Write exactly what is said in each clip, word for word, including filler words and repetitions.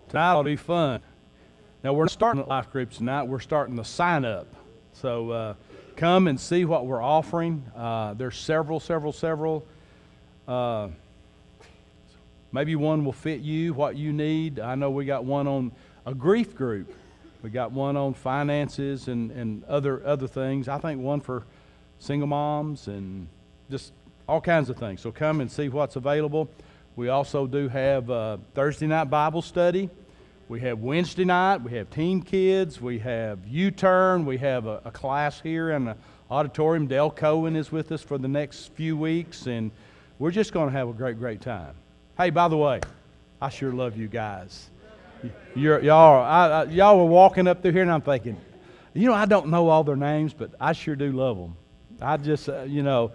Tonight will be fun. Now, we're not starting the life group tonight. We're starting the sign up. So uh, come and see what we're offering. Uh, there's several, several, several. Uh, maybe one will fit you, what you need. I know we got one on a grief group. We got one on finances and, and other other things. I think one for single moms and just all kinds of things. So come and see what's available. We also do have uh, Thursday night Bible study. We have Wednesday night. We have teen kids. We have U-Turn. We have a, a class here in the auditorium. Dale Cohen is with us for the next few weeks, and we're just going to have a great, great time. Hey, by the way, I sure love you guys. You're, y'all, I, I, y'all were walking up through here, and I'm thinking, you know, I don't know all their names, but I sure do love them. I just, uh, you know,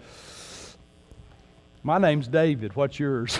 my name's David. What's yours?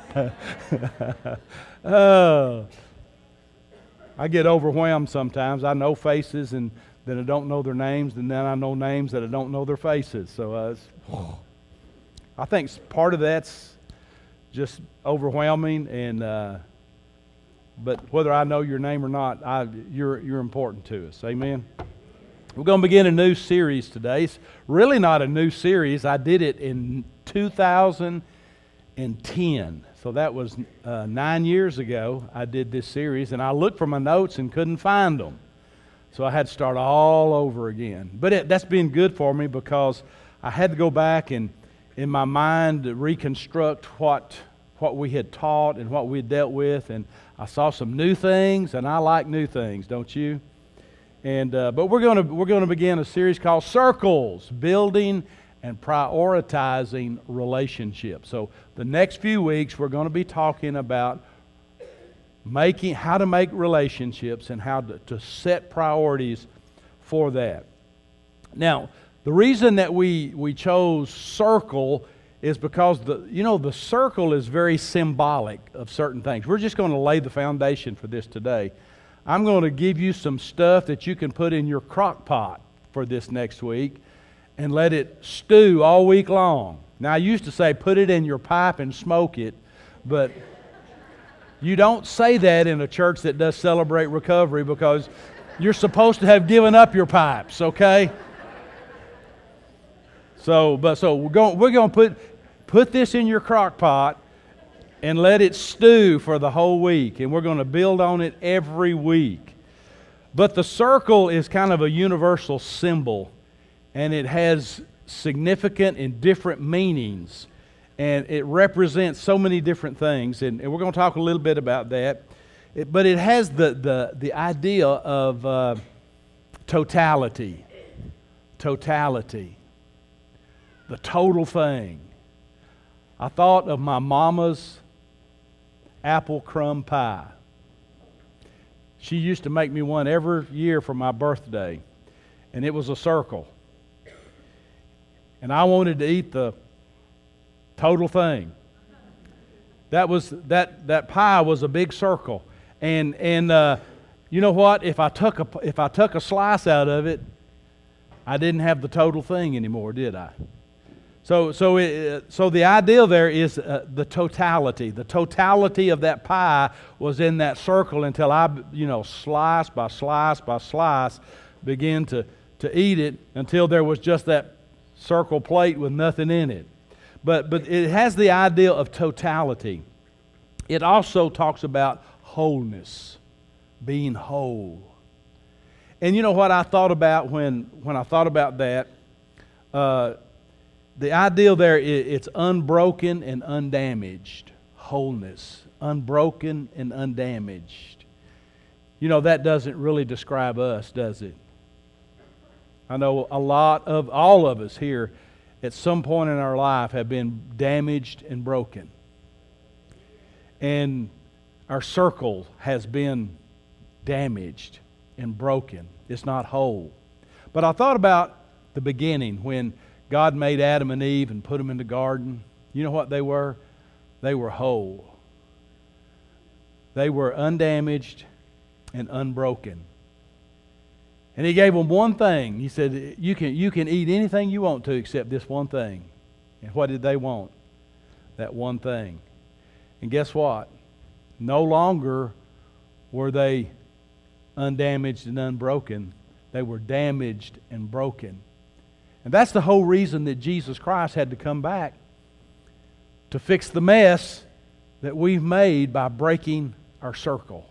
uh, I get overwhelmed sometimes. I know faces, and then I don't know their names, and then I know names that I don't know their faces. So uh, it's, I think part of that's just overwhelming, and uh, but whether I know your name or not, I, you're you're important to us. Amen. We're going to begin a new series today. It's really not a new series. I did it in two thousand ten. So that was uh, nine years ago I did this series, and I looked for my notes and couldn't find them. So I had to start all over again. But it, that's been good for me because I had to go back and in my mind reconstruct what what we had taught and what we had dealt with, and I saw some new things, and I like new things, don't you? And uh, but we're going to we're going to begin a series called Circles, Building and Prioritizing Relationships. So the next few weeks we're going to be talking about making how to make relationships and how to, to set priorities for that. Now, the reason that we we chose circle is because the you know the circle is very symbolic of certain things. We're just going to lay the foundation for this today. I'm going to give you some stuff that you can put in your crock pot for this next week and let it stew all week long. Now, I used to say put it in your pipe and smoke it, but you don't say that in a church that does celebrate recovery because you're supposed to have given up your pipes, okay? So, but so we're going we're going to put put this in your crock pot and let it stew for the whole week, and we're going to build on it every week. But the circle is kind of a universal symbol, and it has significant and different meanings, and it represents so many different things, and, and we're going to talk a little bit about that. It, but it has the, the, the idea of uh, totality, totality, the total thing. I thought of my mama's apple crumb pie. She used to make me one every year for my birthday, and it was a circle. And I wanted to eat the total thing. That was that that pie was a big circle, and and uh, you know what? If I took a if I took a slice out of it, I didn't have the total thing anymore, did I? So, so, it, so the ideal there is uh, the totality. The totality of that pie was in that circle until I, you know, slice by slice by slice, began to, to eat it until there was just that circle plate with nothing in it. But, but it has the idea of totality. It also talks about wholeness, being whole. And you know what I thought about when, when I thought about that? Uh, The ideal there is it's unbroken and undamaged. Wholeness. Unbroken and undamaged. You know, that doesn't really describe us, does it? I know a lot of, all of us here, at some point in our life have been damaged and broken. And our circle has been damaged and broken. It's not whole. But I thought about the beginning when God made Adam and Eve and put them in the garden. You know what they were? They were whole. They were undamaged and unbroken. And He gave them one thing. He said, you can, you can eat anything you want to except this one thing. And what did they want? That one thing. And guess what? No longer were they undamaged and unbroken. They were damaged and broken. And that's the whole reason that Jesus Christ had to come back, to fix the mess that we've made by breaking our circle.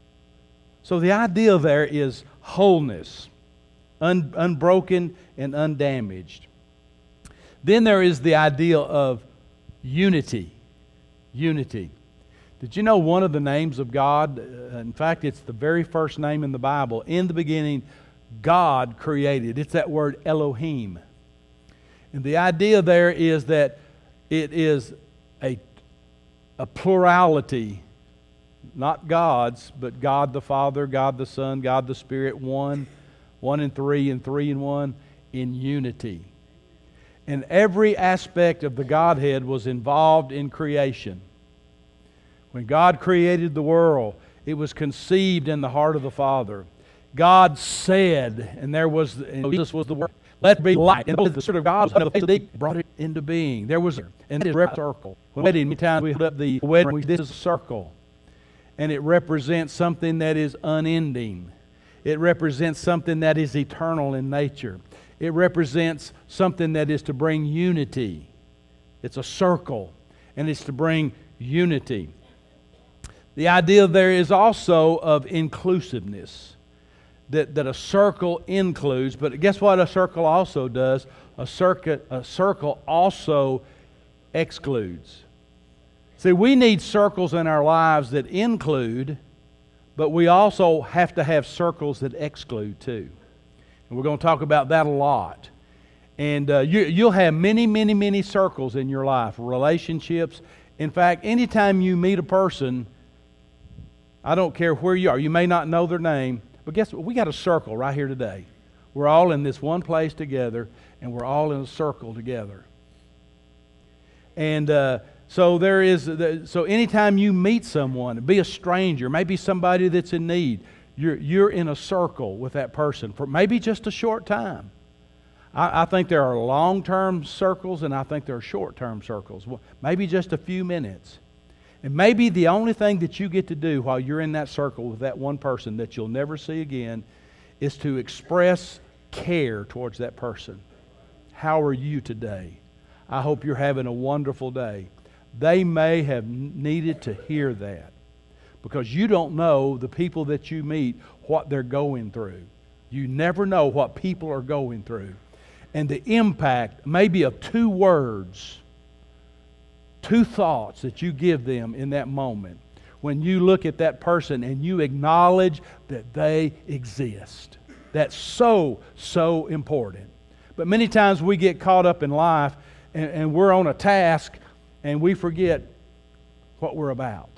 So the idea there is wholeness, un- unbroken and undamaged. Then there is the idea of unity. Unity. Did you know one of the names of God, uh, in fact, it's the very first name in the Bible, in the beginning, God created. It's that word Elohim. And the idea there is that it is a, a plurality, not gods, but God the Father, God the Son, God the Spirit, one, one and three, and three and one, in unity. And every aspect of the Godhead was involved in creation. When God created the world, it was conceived in the heart of the Father. God said, and there was, and Jesus was the Word, let be light. And the Spirit of God was on the face of the deep, brought it into being. There was, and it is a circle. When wedding, many times we hold up the wedding, this is a circle. And it represents something that is unending. It represents something that is eternal in nature. It represents something that is to bring unity. It's a circle, and it's to bring unity. The idea there is also of inclusiveness, that, that a circle includes, but guess what a circle also does? A, circuit, a circle also excludes. See, we need circles in our lives that include, but we also have to have circles that exclude too. And we're going to talk about that a lot. And uh, you, you'll have many, many, many circles in your life, relationships. In fact, anytime you meet a person, I don't care where you are. You may not know their name, but guess what? We got a circle right here today. We're all in this one place together, and we're all in a circle together. And uh, so there is. The, so anytime you meet someone, be a stranger, maybe somebody that's in need, you're you're in a circle with that person for maybe just a short time. I, I think there are long-term circles, and I think there are short-term circles. Well, maybe just a few minutes. And maybe the only thing that you get to do while you're in that circle with that one person that you'll never see again is to express care towards that person. How are you today? I hope you're having a wonderful day. They may have needed to hear that because you don't know the people that you meet, what they're going through. You never know what people are going through. And the impact maybe of two words, two thoughts that you give them in that moment when you look at that person and you acknowledge that they exist. That's so, so important. But many times we get caught up in life and, and we're on a task and we forget what we're about.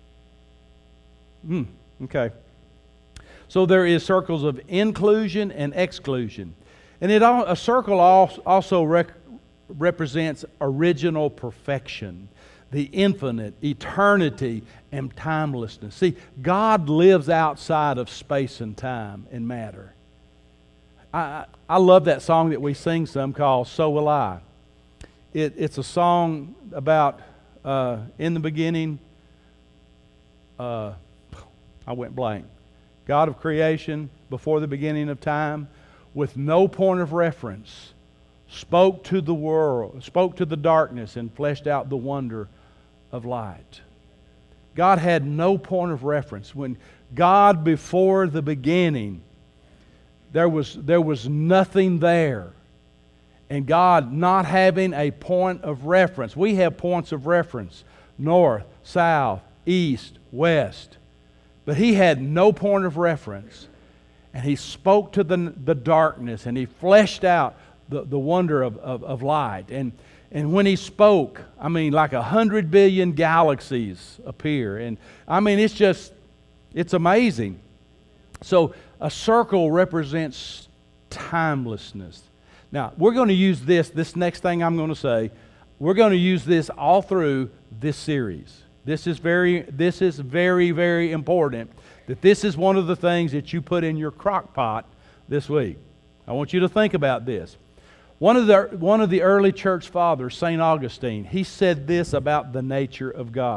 Hmm, okay. So there is circles of inclusion and exclusion. And it all, a circle also rec- represents original perfection, the infinite, eternity, and timelessness. See, God lives outside of space and time and matter. I, I love that song that we sing some called So Will I. It, it's a song about, uh, in the beginning, uh, I went blank. God of creation, before the beginning of time, with no point of reference, spoke to the world, spoke to the darkness, and fleshed out the wonder of light. God had no point of reference. When God, before the beginning, there was, there was nothing there. And God not having a point of reference. We have points of reference. North, south, east, west. But He had no point of reference. And He spoke to the, the darkness, and He fleshed out the, the wonder of, of, of light. And, and when He spoke, I mean, like a hundred billion galaxies appear. And I mean, it's just, it's amazing. So a circle represents timelessness. Now, we're going to use this, this next thing I'm going to say, we're going to use this all through this series. This is very, this is very, very important, that this is one of the things that you put in your crock pot this week. I want you to think about this. One of the, one of the early church fathers, Saint Augustine, he said this about the nature of God.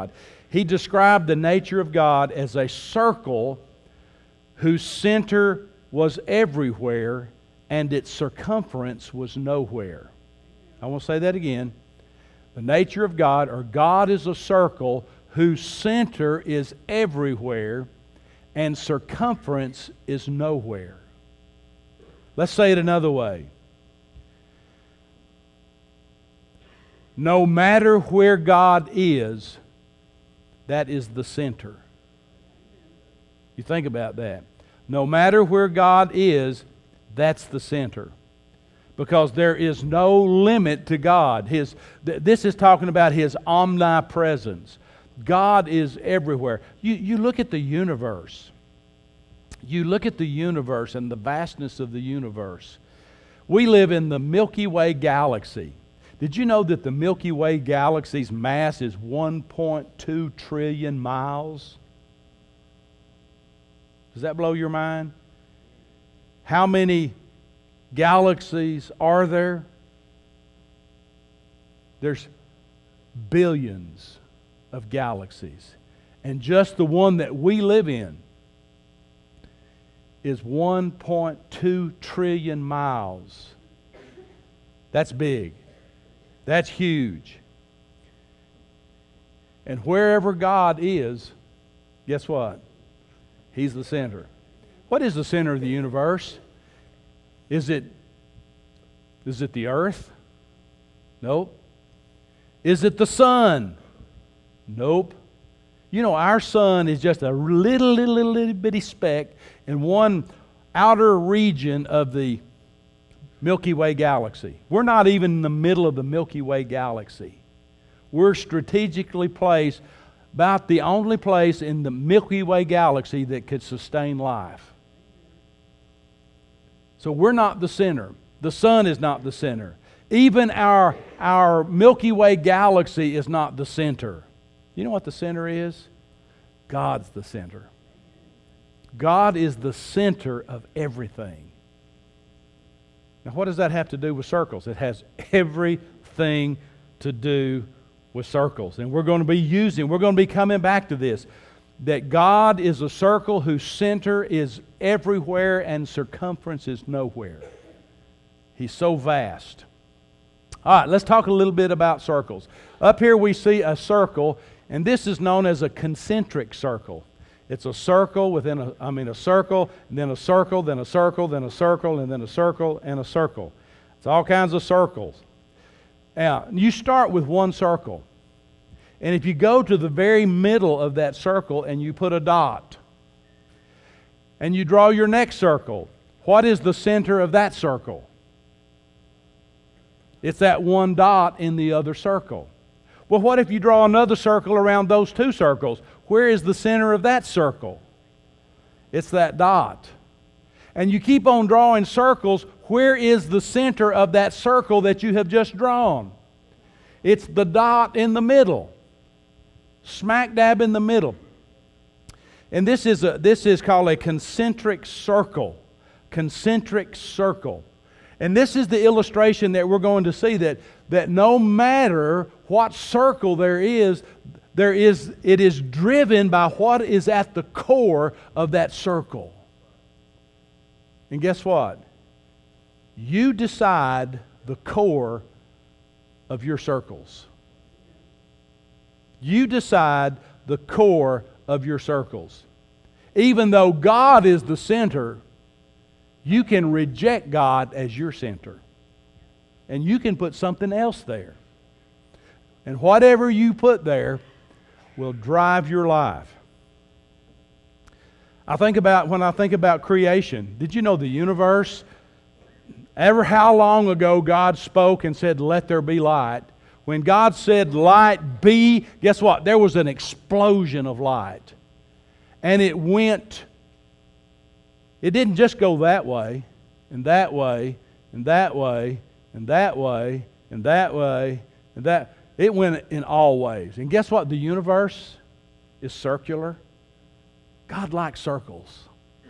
He described the nature of God as a circle whose center was everywhere and its circumference was nowhere. I want to say that again. The nature of God, or God is a circle whose center is everywhere and circumference is nowhere. Let's say it another way. No matter where God is, that is the center. You think about that. No matter where God is, that's the center. Because there is no limit to God. His, th- this is talking about His omnipresence. God is everywhere. You, you look at the universe. You look at the universe and the vastness of the universe. We live in the Milky Way galaxy. Did you know that the Milky Way galaxy's mass is one point two trillion miles? Does that blow your mind? How many galaxies are there? There's billions of galaxies. And just the one that we live in is one point two trillion miles. That's big. That's huge. And wherever God is, guess what? He's the center. What is the center of the universe? Is it, is it the earth? Nope. Is it the sun? Nope. You know, our sun is just a little, little, little, little bitty speck in one outer region of the Milky Way galaxy. We're not even in the middle of the Milky Way galaxy. We're strategically placed about the only place in the Milky Way galaxy that could sustain life. So we're not the center. The sun is not the center. Even our, our Milky Way galaxy is not the center. You know what the center is? God's the center. God is the center of everything. Now, what does that have to do with circles? It has everything to do with circles. And we're going to be using, we're going to be coming back to this, that God is a circle whose center is everywhere and circumference is nowhere. He's so vast. All right, let's talk a little bit about circles. Up here we see a circle, and this is known as a concentric circle. It's a circle within a, I mean a circle, and then a circle, then a circle, then a circle, and then a circle, and a circle. It's all kinds of circles. Now, you start with one circle. And if you go to the very middle of that circle and you put a dot, and you draw your next circle, what is the center of that circle? It's that one dot in the other circle. Well, what if you draw another circle around those two circles? Where is the center of that circle? It's that dot. And you keep on drawing circles. Where is the center of that circle that you have just drawn? It's the dot in the middle. Smack dab in the middle. And this is a, this is called a concentric circle. Concentric circle. And this is the illustration that we're going to see, that, that no matter what circle there is, there is, it is driven by what is at the core of that circle. And guess what? You decide the core of your circles. You decide the core of your circles. Even though God is the center, you can reject God as your center. And you can put something else there. And whatever you put there will drive your life. I think about, when I think about creation, did you know the universe, ever how long ago God spoke and said, "Let there be light"? When God said, "Light be," guess what? There was an explosion of light. And it went, it didn't just go that way, and that way, and that way, and that way, and that way, and that. It went in all ways. And guess what? The universe is circular. God likes circles.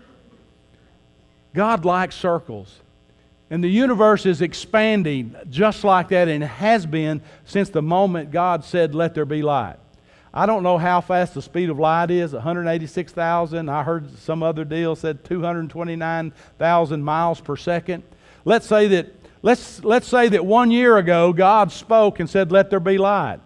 God likes circles. And the universe is expanding just like that, and has been since the moment God said, "Let there be light." I don't know how fast the speed of light is, one hundred eighty-six thousand. I heard some other deal said two hundred twenty-nine thousand miles per second. Let's say that let's let's say that one year ago God spoke and said, "Let there be light."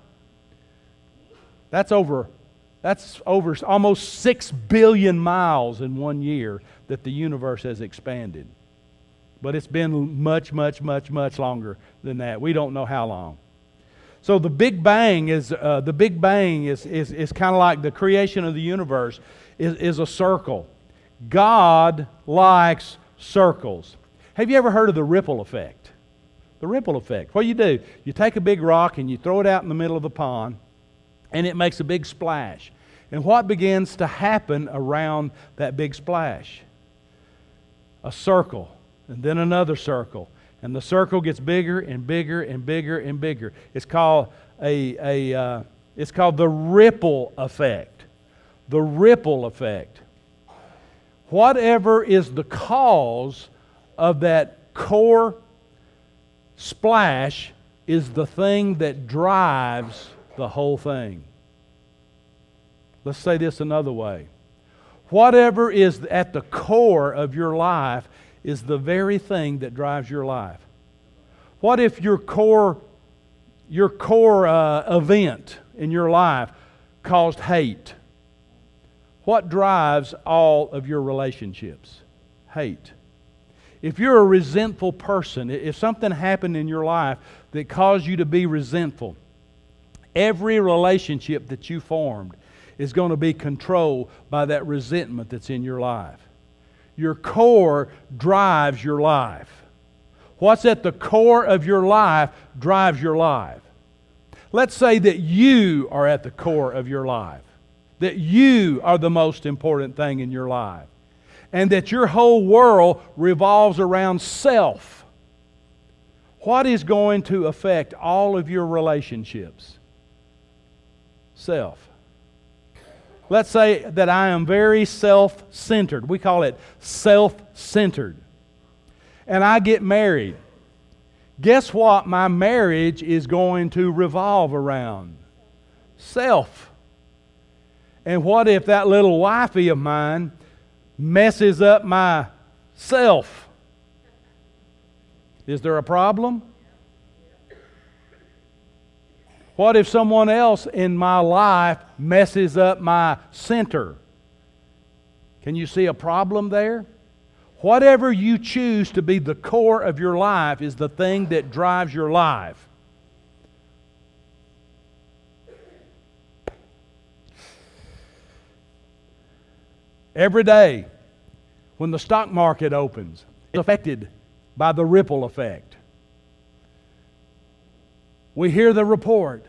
That's over that's over almost six billion miles in one year that the universe has expanded. But it's been much, much, much, much longer than that. We don't know how long. So the Big Bang is uh, the Big Bang is is, is kind of like the creation of the universe is, is a circle. God likes circles. Have you ever heard of the ripple effect? The ripple effect. What do you do? You take a big rock and you throw it out in the middle of the pond, and it makes a big splash. And what begins to happen around that big splash? A circle, and then another circle. And the circle gets bigger and bigger and bigger and bigger. It's called a, a uh, it's called the ripple effect. The ripple effect. Whatever is the cause of that core splash is the thing that drives the whole thing. Let's say this another way. Whatever is at the core of your life is the very thing that drives your life. What if your core, your core uh, event in your life caused hate? What drives all of your relationships? Hate. If you're a resentful person, if something happened in your life that caused you to be resentful, every relationship that you formed is going to be controlled by that resentment that's in your life. Your core drives your life. What's at the core of your life drives your life. Let's say that you are at the core of your life, that you are the most important thing in your life, and that your whole world revolves around self. What is going to affect all of your relationships? Self. Let's say that I am very self-centered. We call it self-centered. And I get married. Guess what my marriage is going to revolve around? Self. And what if that little wifey of mine messes up my self? Is there a problem? What if someone else in my life messes up my center? Can you see a problem there? Whatever you choose to be the core of your life is the thing that drives your life. Every day when the stock market opens, it's affected by the ripple effect. We hear the report.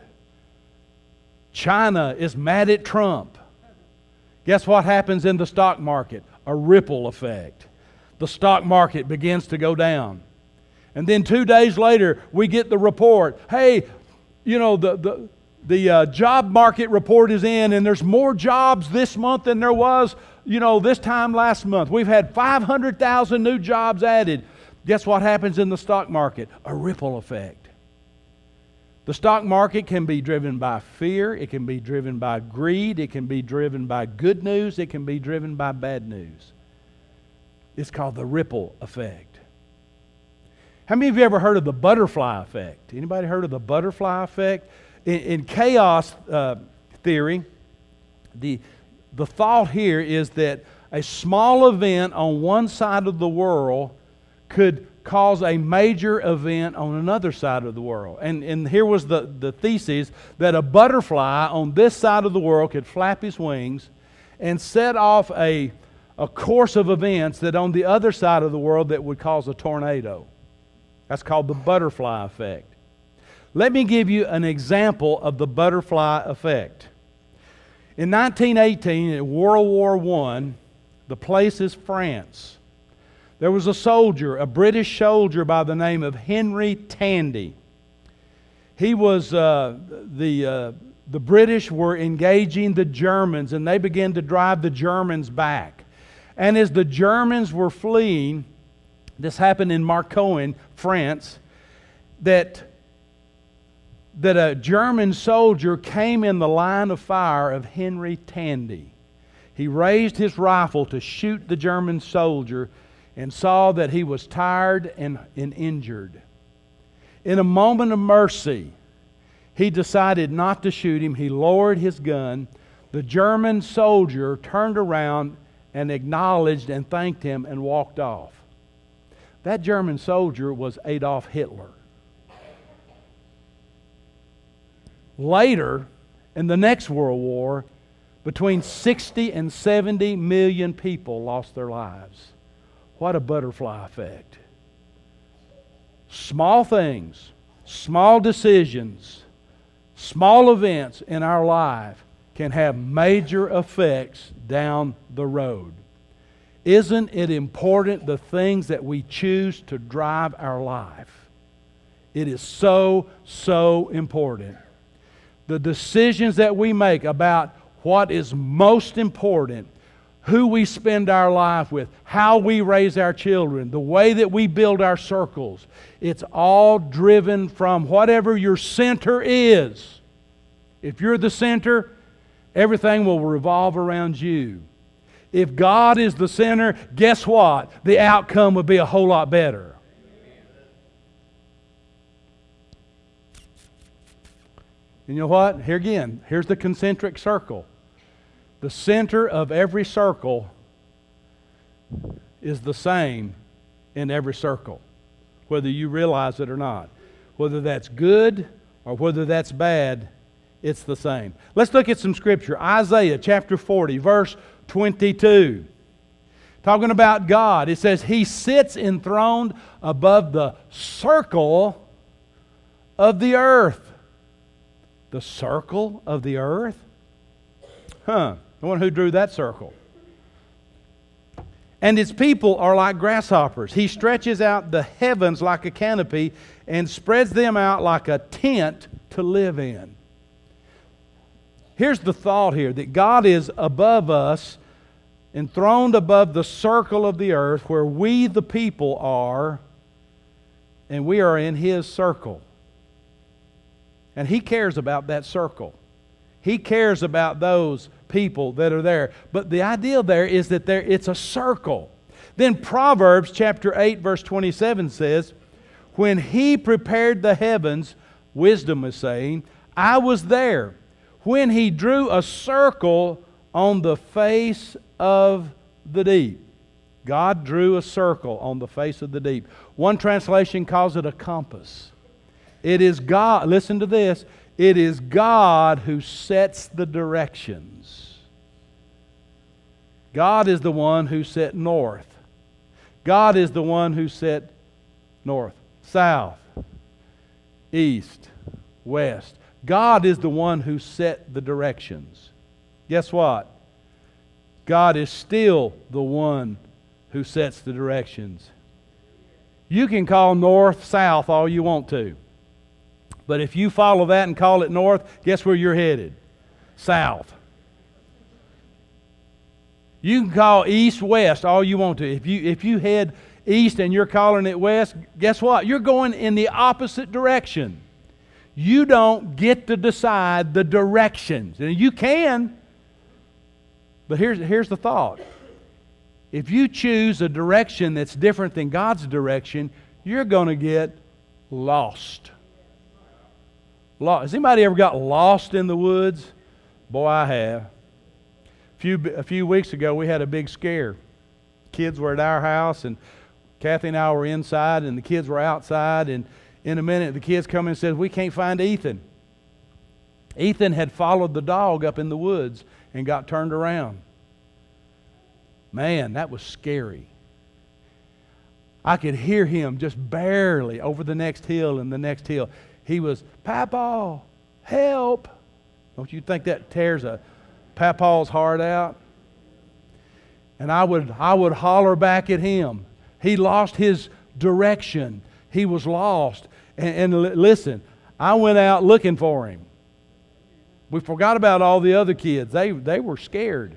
China is mad at Trump. Guess what happens in the stock market? A ripple effect. The stock market begins to go down. And then two days later, we get the report. Hey, you know, the, the, the uh, job market report is in, and there's more jobs this month than there was, you know, this time last month. We've had five hundred thousand new jobs added. Guess what happens in the stock market? A ripple effect. The stock market can be driven by fear. It can be driven by greed. It can be driven by good news. It can be driven by bad news. It's called the ripple effect. How many of you ever heard of the butterfly effect? Anybody heard of the butterfly effect? In, in chaos uh, theory, the, the thought here is that a small event on one side of the world could cause a major event on another side of the world. And, and here was the, the thesis that a butterfly on this side of the world could flap his wings and set off a, a course of events that on the other side of the world that would cause a tornado. That's called the butterfly effect. Let me give you an example of the butterfly effect. In nineteen eighteen, in World War One, the place is France. There was a soldier, a British soldier by the name of Henry Tandy. He was, uh, the, uh, the British were engaging the Germans, and they began to drive the Germans back. And as the Germans were fleeing, this happened in Marcoing, France, that that a German soldier came in the line of fire of Henry Tandy. He raised his rifle to shoot the German soldier and saw that he was tired and, and injured. In a moment of mercy, he decided not to shoot him. He lowered his gun. The German soldier turned around and acknowledged and thanked him and walked off. That German soldier was Adolf Hitler. Later, in the next World War, between sixty and seventy million people lost their lives. What a butterfly effect. Small things, small decisions, small events in our life can have major effects down the road. Isn't it important the things that we choose to drive our life? It is so, so important. The decisions that we make about what is most important, who we spend our life with, how we raise our children, the way that we build our circles, it's all driven from whatever your center is. If you're the center, everything will revolve around you. If God is the center, guess what? The outcome will be a whole lot better. And you know what? Here again, here's the concentric circle. The center of every circle is the same in every circle, whether you realize it or not. Whether that's good or whether that's bad, it's the same. Let's look at some scripture. Isaiah chapter forty, verse twenty-two. Talking about God, it says, He sits enthroned above the circle of the earth. The circle of the earth? Huh. I wonder who drew that circle. And His people are like grasshoppers. He stretches out the heavens like a canopy and spreads them out like a tent to live in. Here's the thought here, that God is above us, enthroned above the circle of the earth where we the people are, and we are in His circle. And He cares about that circle. He cares about those people that are there. But the idea there is that there it's a circle. Then Proverbs chapter eight verse twenty-seven says, when He prepared the heavens, wisdom is saying, I was there. When He drew a circle on the face of the deep. God drew a circle on the face of the deep. One translation calls it a compass. It is God, listen to this, it is God who sets the directions. God is the one who set north. God is the one who set north, south, east, west. God is the one who set the directions. Guess what? God is still the one who sets the directions. You can call north, south all you want to. But if you follow that and call it north, guess where you're headed? South. You can call east, west all you want to. If you, if you head east and you're calling it west, guess what? You're going in the opposite direction. You don't get to decide the directions. And you can, but here's, here's the thought. If you choose a direction that's different than God's direction, you're going to get lost. Lost. Has anybody ever got lost in the woods? Boy, I have. A few, a few weeks ago, we had a big scare. Kids were at our house, and Kathy and I were inside, and the kids were outside, and in a minute, the kids come in and said, we can't find Ethan. Ethan had followed the dog up in the woods and got turned around. Man, that was scary. I could hear him just barely over the next hill and the next hill. He was, Papa, help. Don't you think that tears a Papa's heart out? And I would, I would holler back at him. He lost his direction. He was lost. And, and listen, I went out looking for him. We forgot about all the other kids. They, they were scared.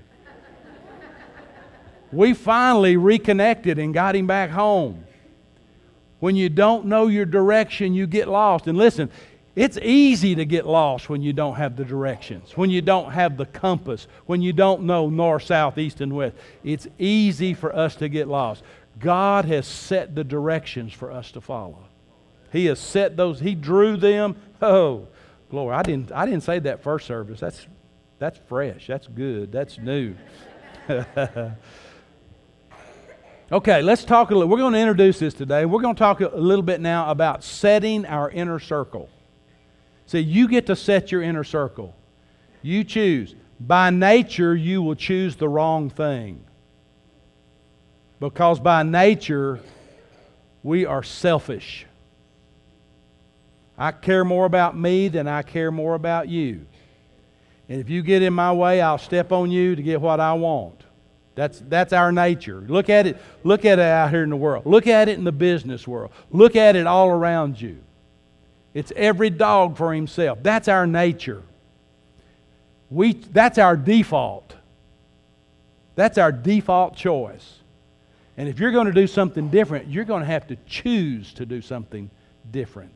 We finally reconnected and got him back home. When you don't know your direction, you get lost. And listen, It's easy to get lost when you don't have the directions, when you don't have the compass, when you don't know north, south, east, and west. It's easy for us to get lost. God has set the directions for us to follow. He has set those, He drew them. Oh, glory. I didn't I didn't say that first service. That's that's fresh. That's good. That's new. Okay, let's talk a little. We're going to introduce this today. We're going to talk a little bit now about setting our inner circle. See, you get to set your inner circle. You choose. By nature, you will choose the wrong thing. Because by nature, we are selfish. I care more about me than I care more about you. And if you get in my way, I'll step on you to get what I want. That's, that's our nature. Look at it, look at it out here in the world. Look at it in the business world. Look at it all around you. It's every dog for himself. That's our nature. We, that's our default. That's our default choice. And if you're going to do something different, you're going to have to choose to do something different.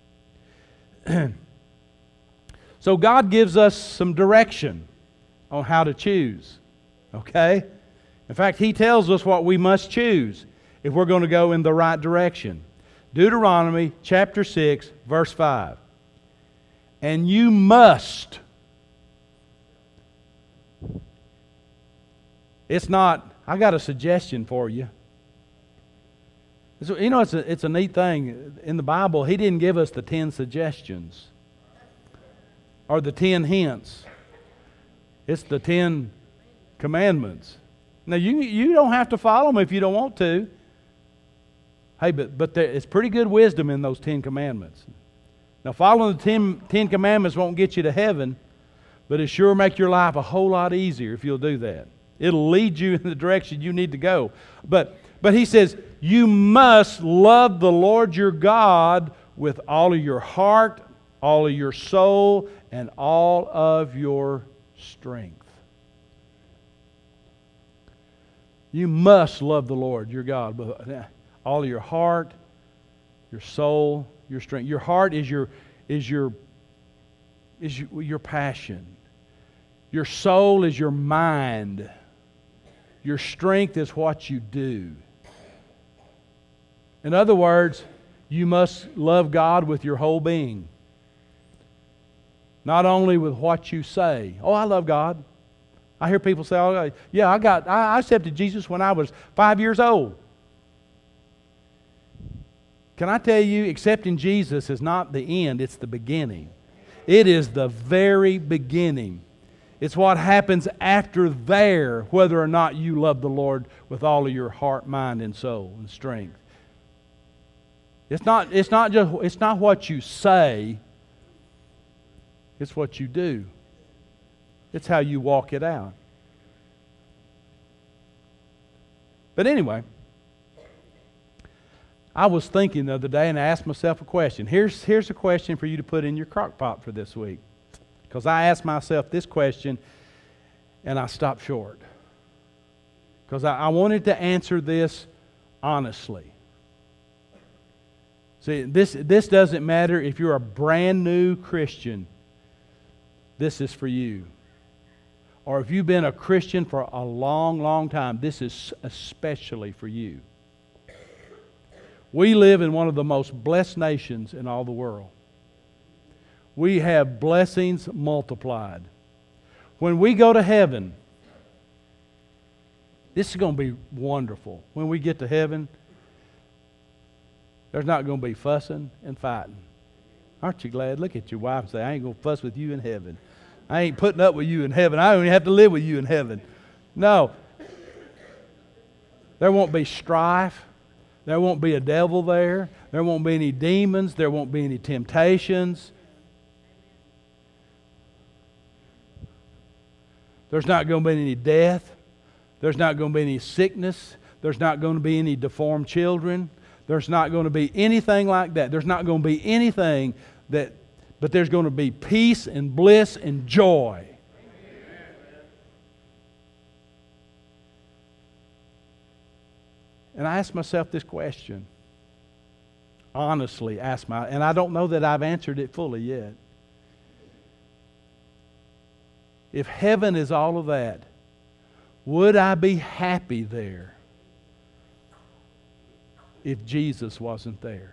So God gives us some direction on how to choose. Okay? In fact, He tells us what we must choose if we're going to go in the right direction. Deuteronomy chapter six, verse five. And you must. It's not, I got a suggestion for you. You know, it's a, it's a neat thing. In the Bible, He didn't give us the ten suggestions or the ten hints. It's the ten commandments. Now, you you don't have to follow them if you don't want to. Hey, but, but there, it's pretty good wisdom in those ten commandments. Now, following the ten, ten commandments won't get you to heaven, but it sure make your life a whole lot easier if you'll do that. It'll lead you in the direction you need to go. But But He says, you must love the Lord your God with all of your heart, all of your soul, and all of your strength. You must love the Lord your God with all of your heart, your soul, your strength. Your heart is your is your is your, your passion. Your soul is your mind. Your strength is what you do. In other words, you must love God with your whole being. Not only with what you say. Oh, I love God. I hear people say, oh, yeah, I got I accepted Jesus when I was five years old. Can I tell you, accepting Jesus is not the end, it's the beginning. It is the very beginning. It's what happens after there, whether or not you love the Lord with all of your heart, mind, and soul and strength. It's not, it's not just it's not what you say, it's what you do. It's how you walk it out. But anyway, I was thinking the other day and I asked myself a question. Here's, here's a question for you to put in your crock pot for this week. Because I asked myself this question and I stopped short. Because I, I wanted to answer this honestly. See, this, this doesn't matter if you're a brand new Christian. This is for you. Or if you've been a Christian for a long, long time, this is especially for you. We live in one of the most blessed nations in all the world. We have blessings multiplied. When we go to heaven, this is going to be wonderful. When we get to heaven, there's not going to be fussing and fighting. Aren't you glad? Look at your wife and say, I ain't going to fuss with you in heaven. I ain't putting up with you in heaven. I don't even have to live with you in heaven. No. There won't be strife. There won't be a devil there. There won't be any demons. There won't be any temptations. There's not going to be any death. There's not going to be any sickness. There's not going to be any deformed children. There's not going to be anything like that. There's not going to be anything that, but there's going to be peace and bliss and joy. And I asked myself this question. honestly ask my, and I don't know that I've answered it fully yet. If heaven is all of that, would I be happy there if Jesus wasn't there?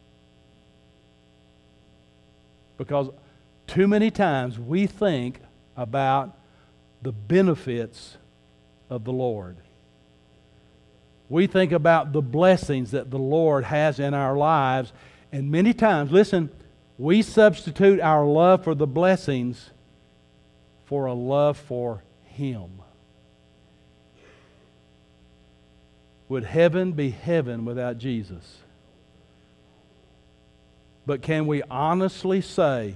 Because too many times we think about the benefits of the Lord. We think about the blessings that the Lord has in our lives, and many times, listen, we substitute our love for the blessings for a love for Him. Would heaven be heaven without Jesus? But can we honestly say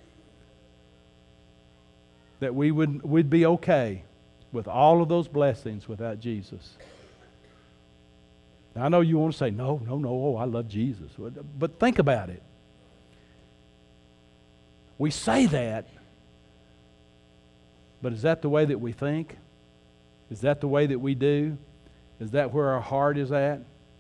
that we would we'd be okay with all of those blessings without Jesus? Now, I know you want to say, no, no, no, oh, I love Jesus. But think about it. We say that, but is that the way that we think? Is that the way that we do? Is that where our heart is at?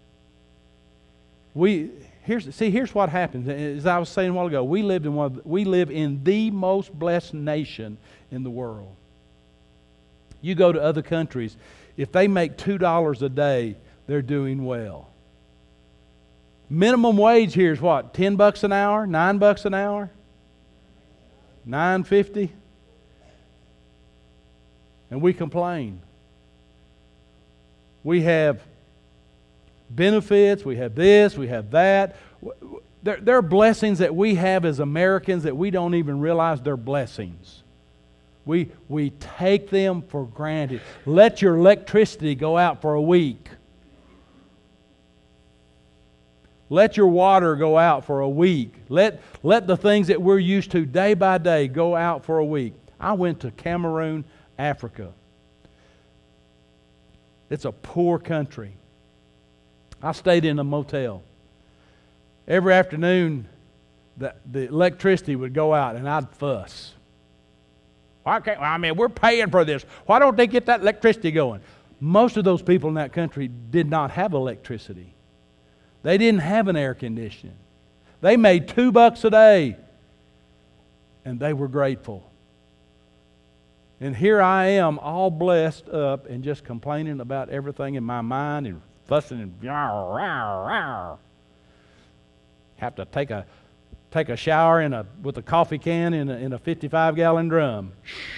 We here's see here's what happens. As I was saying a while ago, we lived in one of, we live in the most blessed nation in the world. You go to other countries, if they make two dollars a day, they're doing well. Minimum wage here is what? Ten bucks an hour? Nine bucks an hour? Nine fifty? And we complain. We have benefits, we have this, we have that. There, there are blessings that we have as Americans that we don't even realize they're blessings. We, we take them for granted. Let your electricity go out for a week. Let your water go out for a week. Let, let the things that we're used to day by day go out for a week. I went to Cameroon, Africa. It's a poor country. I stayed in a motel. Every afternoon, the, the electricity would go out, and I'd fuss. Why can't, I mean, we're paying for this. Why don't they get that electricity going? Most of those people in that country did not have electricity. They didn't have an air conditioning. They made two bucks a day, and they were grateful. And here I am, all blessed up and just complaining about everything in my mind and fussing and yow, yow, yow. Have to take a take a shower in a with a coffee can in a, in a fifty-five gallon drum.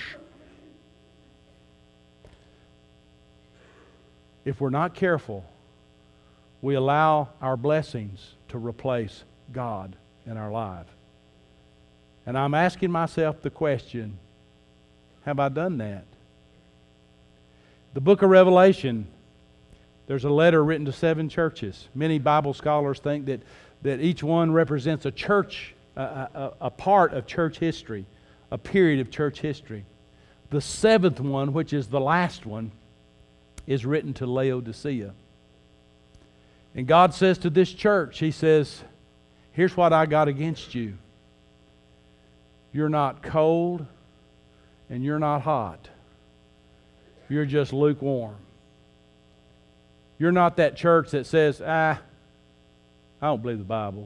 If we're not careful, we allow our blessings to replace God in our life. And I'm asking myself the question, have I done that? The book of Revelation, there's a letter written to seven churches. Many Bible scholars think that, that each one represents a church, a, a, a part of church history, a period of church history. The seventh one, which is the last one, is written to Laodicea. And God says to this church, He says, here's what I got against you. You're not cold and you're not hot. You're just lukewarm. You're not that church that says, ah, I don't believe the Bible.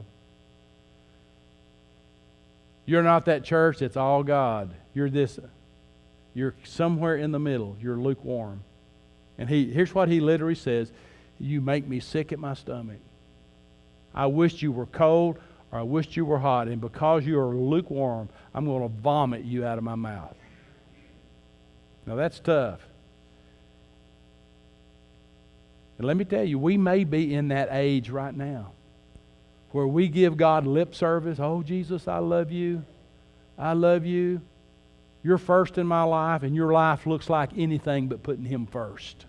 You're not that church that's all God. You're this, you're somewhere in the middle. You're lukewarm. And he here's what He literally says, you make me sick at my stomach. I wished you were cold or I wished you were hot, and because you are lukewarm, I'm going to vomit you out of my mouth. Now that's tough. And let me tell you, we may be in that age right now where we give God lip service. Oh, Jesus, I love you. I love you. You're first in my life, and your life looks like anything but putting Him first.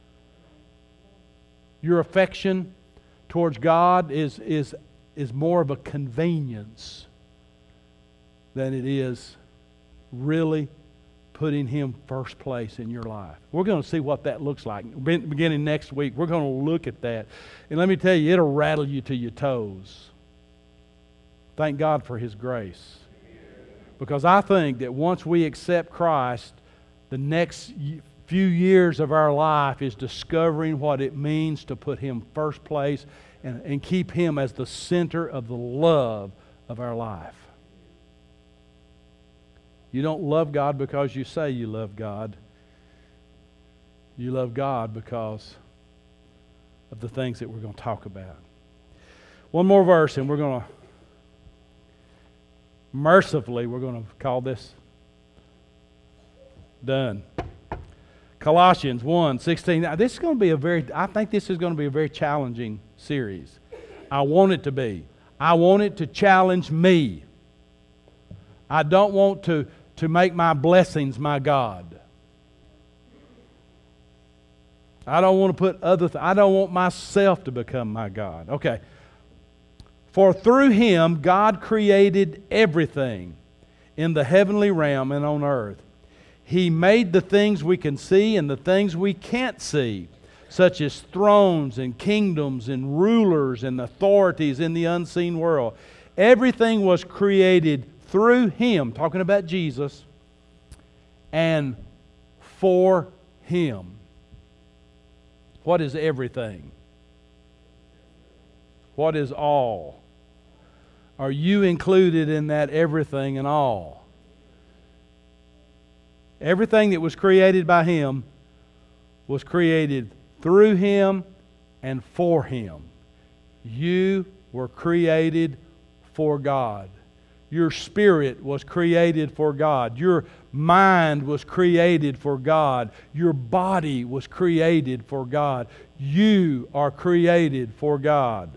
Your affection towards God is, is, is more of a convenience than it is really putting Him first place in your life. We're going to see what that looks like. Beginning next week, we're going to look at that. And let me tell you, it'll rattle you to your toes. Thank God for His grace. Because I think that once we accept Christ, the next few years of our life is discovering what it means to put Him first place and, and keep Him as the center of the love of our life. You don't love God because you say you love God. You love God because of the things that we're going to talk about. One more verse, and we're going to, mercifully, we're going to call this done. Colossians one sixteen. Now, this is going to be a very, I think this is going to be a very challenging series. I want it to be. I want it to challenge me. I don't want to, to make my blessings my God. I don't want to put other, th- I don't want myself to become my God. Okay. For through Him, God created everything in the heavenly realm and on earth. He made the things we can see and the things we can't see, such as thrones and kingdoms and rulers and authorities in the unseen world. Everything was created through Him, talking about Jesus, and for Him. What is everything? What is all? Are you included in that everything and all? Everything that was created by Him was created through Him and for Him. You were created for God. Your spirit was created for God. Your mind was created for God. Your body was created for God. You are created for God.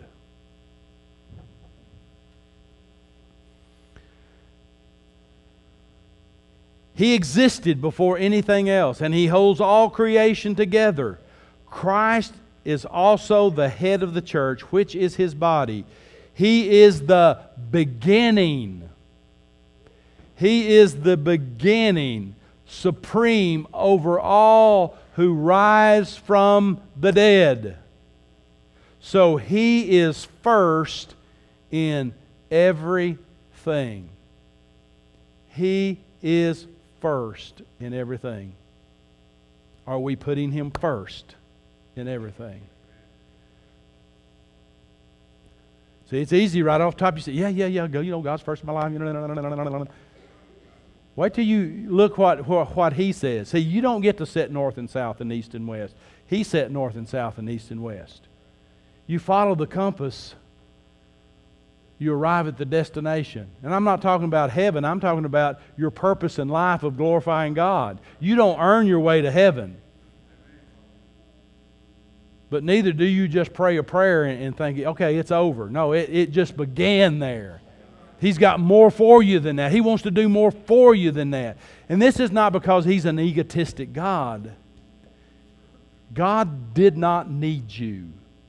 He existed before anything else, and He holds all creation together. Christ is also the head of the church, which is His body. He is the beginning. He is the beginning, supreme over all who rise from the dead. So He is first in everything. He is first in everything. Are we putting Him first in everything? See, it's easy right off the top. You say, yeah, yeah, yeah, go. You know, God's first in my life. Wait till you look what, what, what He says. See, you don't get to set north and south and east and west. He set north and south and east and west. You follow the compass, you arrive at the destination. And I'm not talking about heaven. I'm talking about your purpose in life of glorifying God. You don't earn your way to heaven. But neither do you just pray a prayer and, and think, okay, it's over. No, it, it just began there. He's got more for you than that. He wants to do more for you than that. And this is not because He's an egotistic God. God did not need you.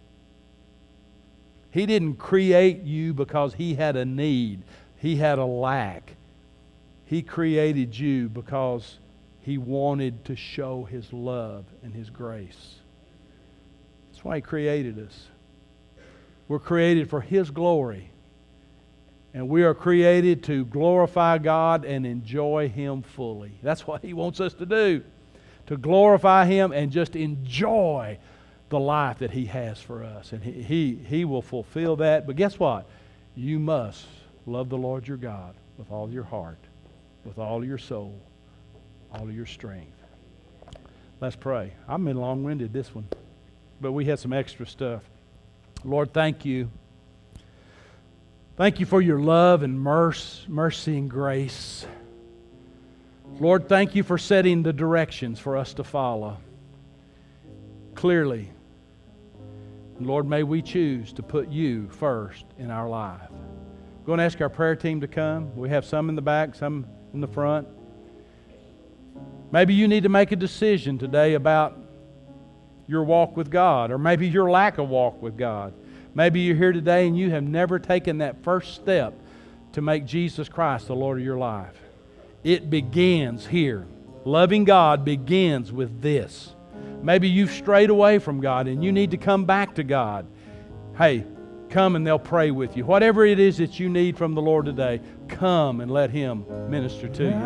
He didn't create you because He had a need. He had a lack. He created you because He wanted to show His love and His grace. That's why He created us. We're created for His glory. And we are created to glorify God and enjoy Him fully. That's what He wants us to do. To glorify Him and just enjoy the life that He has for us. And he, he, he will fulfill that. But guess what? You must love the Lord your God with all your heart, with all your soul, all of your strength. Let's pray. I've been long-winded this one, but we had some extra stuff. Lord, thank You. Thank You for Your love and mercy, mercy and grace. Lord, thank You for setting the directions for us to follow clearly. Lord, may we choose to put You first in our life. I'm going to ask our prayer team to come. We have some in the back, some in the front. Maybe you need to make a decision today about your walk with God, or maybe your lack of walk with God. Maybe you're here today and you have never taken that first step to make Jesus Christ the Lord of your life. It begins here. Loving God begins with this. Maybe you've strayed away from God and you need to come back to God. Hey, come and they'll pray with you. Whatever it is that you need from the Lord today, come and let Him minister to you.